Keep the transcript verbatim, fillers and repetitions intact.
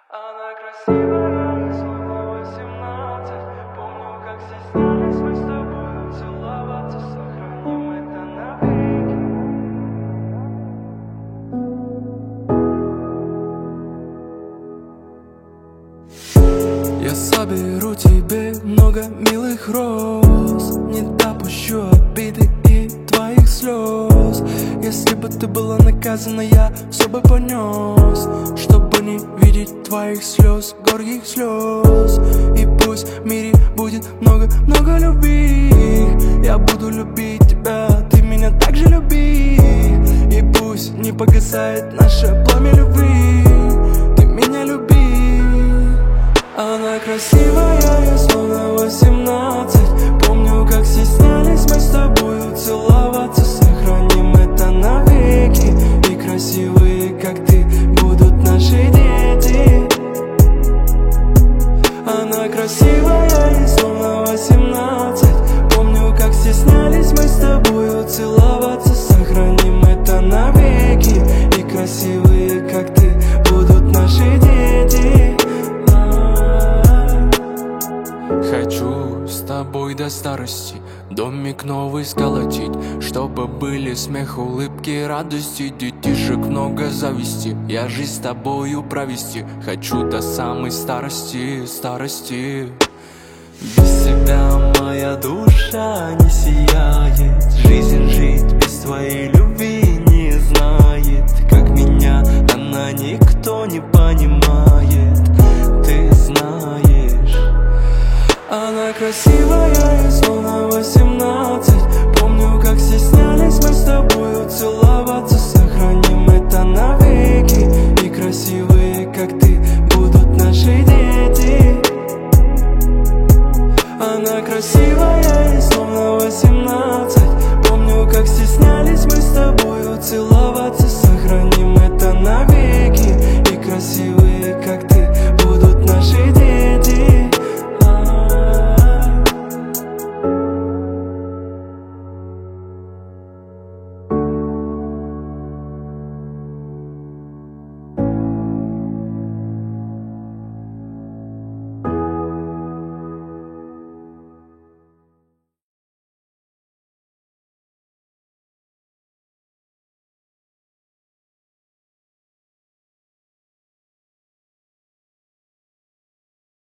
Она красивая, словно восемнадцать. Помню, как стеснялись мы с тобой целоваться. Сохраним это навеки. Я соберу тебе много милых роз, не допущу обиды и твоих слез. Если бы ты была наказана, я все бы понес, чтобы не видеть твоих слез, горьких слез. И пусть в мире будет много-много любви, я буду любить тебя, ты меня так же люби. И пусть не погасает наше пламя любви, ты меня люби. Она красивая, словно восемнадцать. Помню, как стеснялись мы с тобою целоваться. Сохраним это навеки. И красивые, как ты, будут наши дети. Она красивая, словно восемнадцать. Помню, как стеснялись мы с тобою целоваться. Сохраним это навеки. И красивые, как ты, будут наши дети. Хочу с тобой до старости домик новый сколотить, чтобы были смех, улыбки, радости, детишек много завести. Я жизнь с тобою провести хочу до самой старости, старости. Без тебя моя душа не сияет, жизнь жить без твоей любви не знает. Как меня она никто не понимает, ты знаешь. Она красивая, словно восемнадцать. Помню, как стеснялись мы с тобою целоваться.